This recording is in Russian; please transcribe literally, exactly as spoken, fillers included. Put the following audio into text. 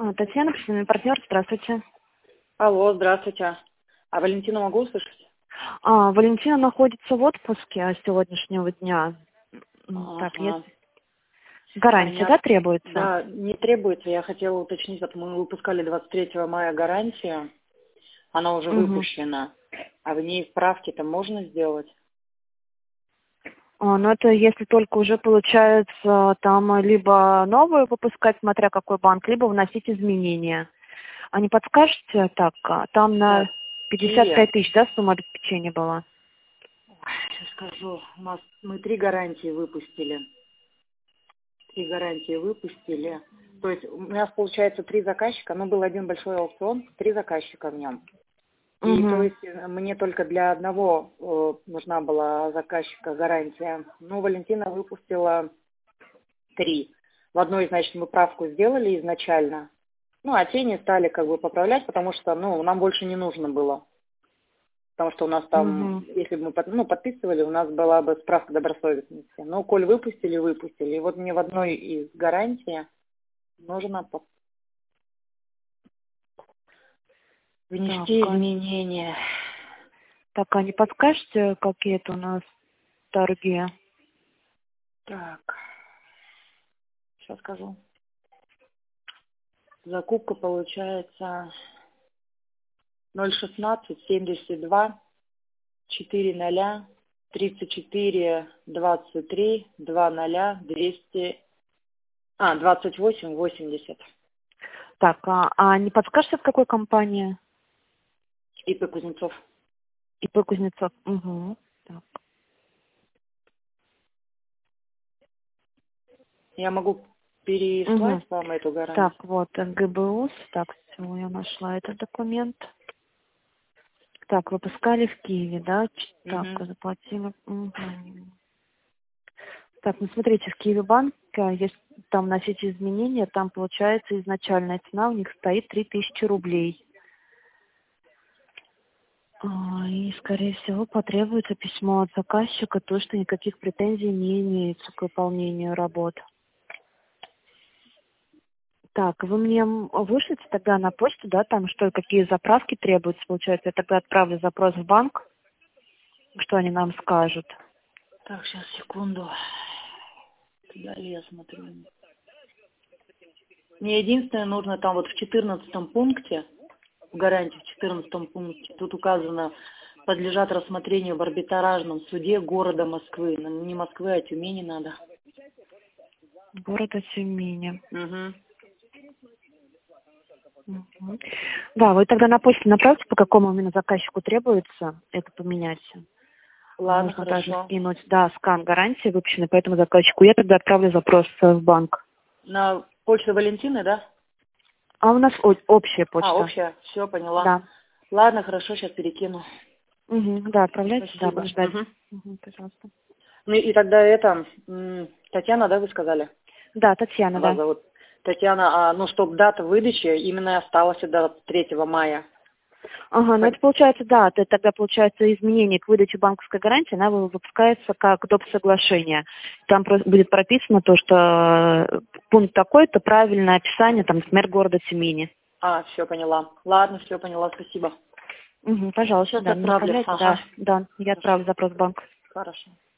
А, Татьяна, профессиональный партнер, здравствуйте. Алло, здравствуйте. А Валентину могу услышать? А, Валентина находится в отпуске с сегодняшнего дня. Ага. Так, есть гарантия, Меня... да, требуется? Да, не требуется. Я хотела уточнить, вот мы выпускали двадцать третьего мая гарантию, она уже Угу. выпущена. А в ней справки-то можно сделать? А, ну, это если только уже получается там либо новую выпускать, смотря какой банк, либо вносить изменения. А не подскажете, так, а, там на Так, пятьдесят Киви. пять тысяч, да, сумма обеспечения была? Сейчас скажу. У нас мы три гарантии выпустили. Три гарантии выпустили. То есть у нас получается три заказчика, но был один большой аукцион, три заказчика в нем. И то Угу. есть мне только для одного э, нужна была заказчика гарантия. Ну, Валентина выпустила три. В одной, значит, мы правку сделали изначально. Ну, а те не стали как бы поправлять, потому что, ну, нам больше не нужно было. Потому что у нас там, Угу. если бы мы под- ну, подписывали, у нас была бы справка добросовестности. Но коль выпустили, выпустили. И вот мне в одной из гарантий нужно по- внести Так, а, изменения. так, а не подскажете, какие это у нас торги? Так, сейчас скажу. Закупка получается ноль шестнадцать семьдесят два четыре ноля тридцать четыре двадцать три два ноля двести а двадцать восемь восемьдесят. Так, а, а не подскажете, в какой компании? ИП Кузнецов. ИП Кузнецов. Угу. Так. Я могу Угу. переслать вам эту гарантию. Так, вот, ГБУС. Так, все, я нашла этот документ. Так, выпускали в Киеве, да? Ч- Так, Угу. заплатили. Угу. Так, ну смотрите, в Киеве банк, если там вносить изменения, там получается изначальная цена у них стоит три тысячи рублей. А, И, скорее всего, потребуется письмо от заказчика, то, что никаких претензий не имеется к выполнению работ. Так, вы мне м, вышлите тогда на почту, да, там что, какие заправки требуются, получается, я тогда отправлю запрос в банк, что они нам скажут. Так, сейчас, секунду. Далее я смотрю. Мне единственное нужно там вот в четырнадцатом пункте, в гарантии в четырнадцатом пункте, тут указано, подлежат рассмотрению в арбитражном суде города Москвы. Нам не Москвы, а Тюмени надо. Города Тюмени. Угу. Мгм. Да, вы тогда на почту направьте, по какому именно заказчику требуется это поменять. Ладно, Нужно также хорошо. скинуть, да, скан гарантии выпущенный по этому заказчику. Я тогда отправлю запрос э, в банк. На почту Валентины, да? А у нас о- общая А, почта. общая. Все, поняла. Да. Ладно, хорошо, сейчас перекину. Угу, да, отправляйте, да, Спасибо. буду ждать. Угу. Угу, пожалуйста. Ну и тогда это, м, Татьяна, да, вы сказали? Да, Татьяна, Вас да. зовут. Татьяна, а, ну, чтобы дата выдачи именно осталась до третьего мая. Ага, ну это получается, да, это тогда получается изменение к выдаче банковской гарантии, она вы- выпускается как доп. Соглашение. Там просто будет прописано то, что э, пункт такой-то, правильное описание, там, например, города Тюмени. А, все, поняла. Ладно, все, поняла, спасибо. Угу, пожалуйста, Сейчас да, мне отправлю. направляйте, Ага. да, да, я Хорошо. отправлю запрос в банк. Хорошо.